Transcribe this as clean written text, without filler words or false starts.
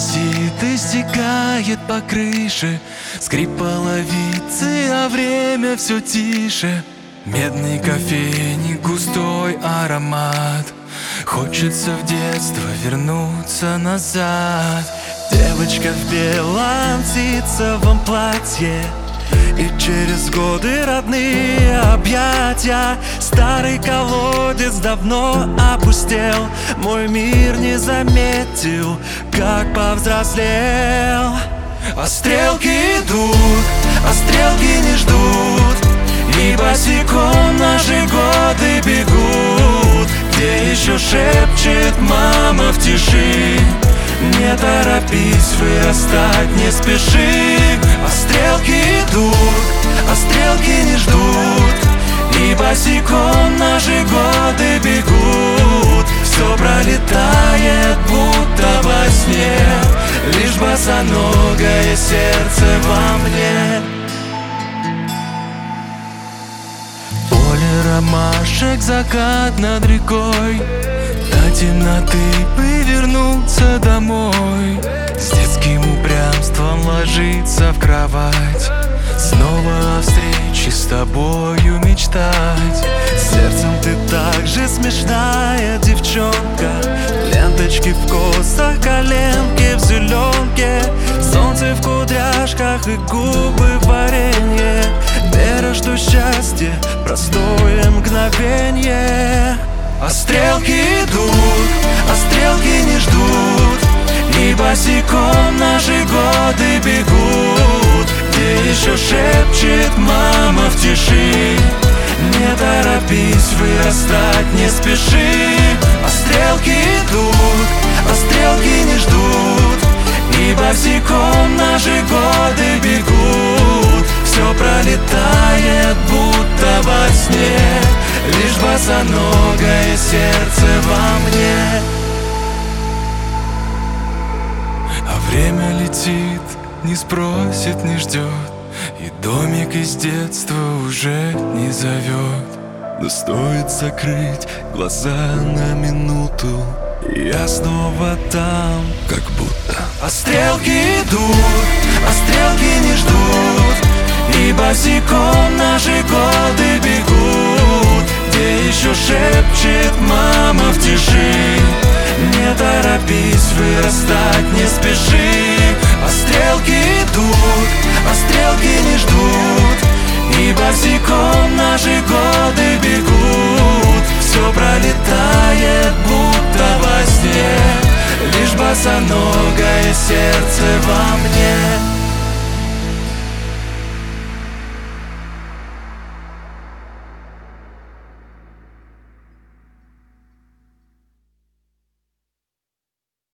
моросит и стекает по крыше, скрип половицы, а время все тише. Медный кофейник, густой аромат. Хочется в детство вернуться назад. Девочка в белом ситцевом платье, и через годы родные объятия. Старый колодец давно опустел, мой мир не заметил, как повзрослел. А стрелки идут, а стрелки не ждут, и босиком наши годы бегут. Где еще шепчет мама в тиши: не торопись вырастать, не спеши. А стрелки идут, а стрелки не ждут, и босиком наши годы бегут. Все пролетает, будто во сне, лишь босоногое сердце во мне. Поле ромашек, закат над рекой, до темноты повернуться домой. С детским упрямством ложиться в кровать, снова о встрече с тобою мечтать. Сердцем ты так же смешная девчонка, ленточки в косах, коленки в зеленке, солнце в кудряшках и губы в варенье. Вера, что счастье — простое мгновенье. А стрелки идут, а стрелки не ждут, и босиком наши годы бегут. Где еще шепчет мама в тиши: не торопись вырастать, не спеши. А стрелки идут, а стрелки не ждут, и босиком наши годы бегут. Все пролетает, будто во сне, лишь босоногое сердце во мне. А время летит, не спросит, не ждет, и домик из детства уже не зовет. Но стоит закрыть глаза на минуту, и я снова там, как будто. А стрелки идут, а стрелки не ждут, и босиком наши годы бегут. Где еще шепчет мама в тиши: не торопись вырастать, не спеши. А стрелки идут, а стрелки не ждут, и босиком наши годы бегут. Все пролетает,